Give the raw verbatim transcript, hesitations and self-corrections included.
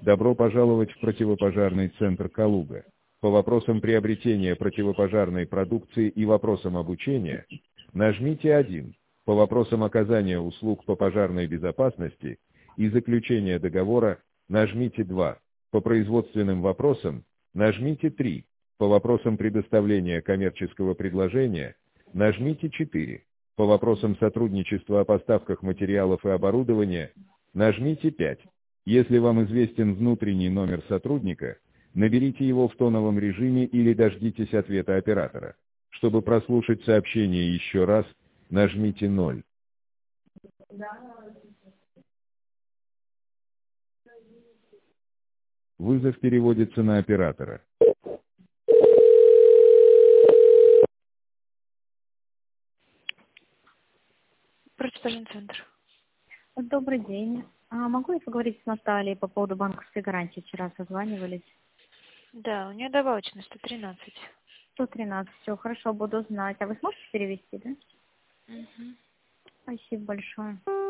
Добро пожаловать в противопожарный центр «Калуга». По вопросам приобретения противопожарной продукции и вопросам обучения нажмите один. По вопросам оказания услуг по пожарной безопасности и заключения договора нажмите два. По производственным вопросам нажмите три. По вопросам предоставления коммерческого предложения нажмите четыре. По вопросам сотрудничества о поставках материалов и оборудования нажмите пять. Если вам известен внутренний номер сотрудника, наберите его в тоновом режиме или дождитесь ответа оператора. Чтобы прослушать сообщение еще раз, нажмите ноль. Вызов переводится на оператора. Противопожарный центр. Добрый день. А могу я поговорить с Натальей по поводу банковской гарантии? Вчера созванивались. Да, у нее добавочно сто тринадцать. сто тринадцать. Все, хорошо, буду знать. А вы сможете перевести, да? Угу. Спасибо большое.